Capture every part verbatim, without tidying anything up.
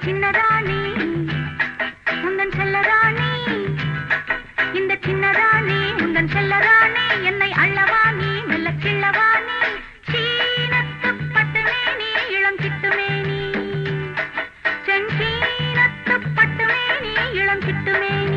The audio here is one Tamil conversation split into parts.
சின்னராணி உந்தன் செல்லராணி, இந்த சின்னராணி உந்தன் செல்லராணி, என்னை அள்ளவாணி மெல்ல கிள்ளவாணி, சீனத்து பட்டுமேனி இளம் சிட்டுமேனி, செஞ்சீனத்து பட்டுமேனி இளம் சிட்டுமேனி.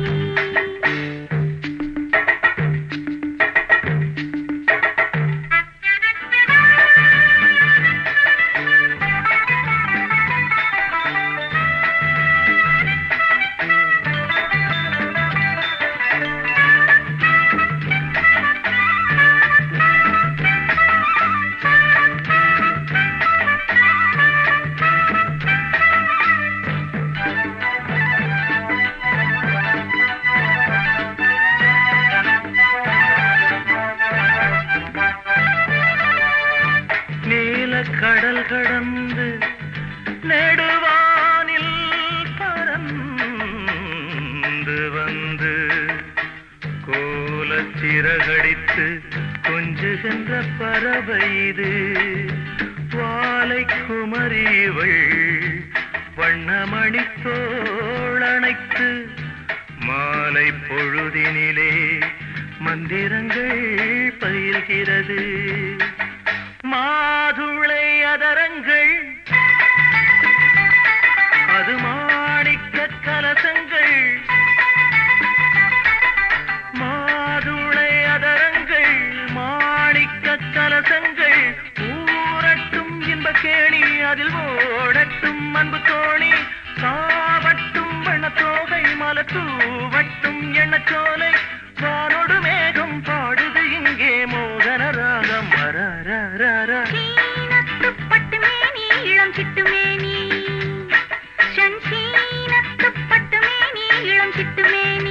கடல் கடந்து நெடுவானில் பறந்து வந்து கோலச்சிறகடித்து கொஞ்சுகின்ற பறவை இது. வாலை குமரிவள் வண்ணமணி தோளணைத்து மாலை பொழுதினிலே மந்திரங்கள் பயில்கிறது. மாதுளை அதரங்கள் அது மாணிக்க கலசங்கள், மாதுளை அதரங்கள் மாணிக்க கலசங்கள், ஊரட்டும் இன்ப கேணி அதில் ஓடட்டும் அன்பு தோணி, சாவட்டும் வண்ணத்தோகை மலத்தூவட்டும் எண்ணச்சோலை, வானொடு மேகம் பாடுது இங்கே மோகன ராகம். சீனத்து பட்டுமேனி இளம் சிட்டுமேனி, சீனத்து பட்டுமேனி இளம் சிட்டுமேனி.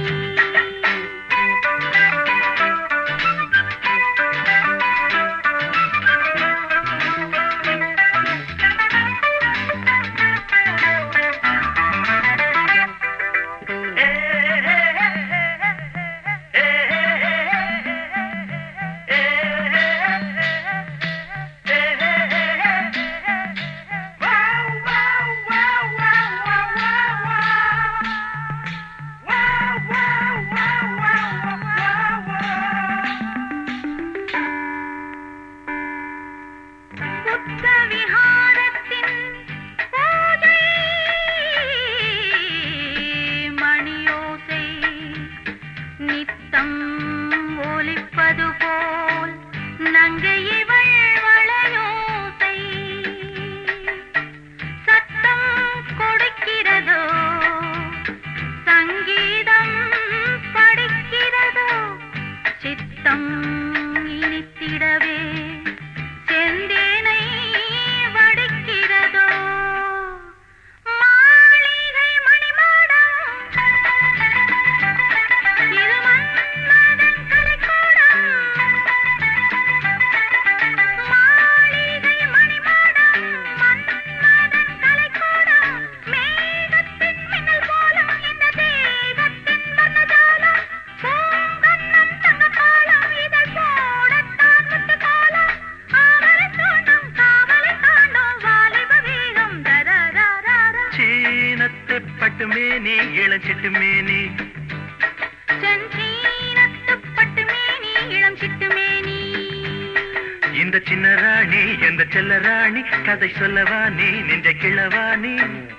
பட்டுமேனி இளம் சிட்டுமேனி, செஞ்சீனத்து பட்டுமேனி இளம் சிட்டுமேனி, இந்த சின்ன ராணி எந்த செல்ல ராணி, கதை சொல்லவாணி நெஞ்ச கிழவாணி.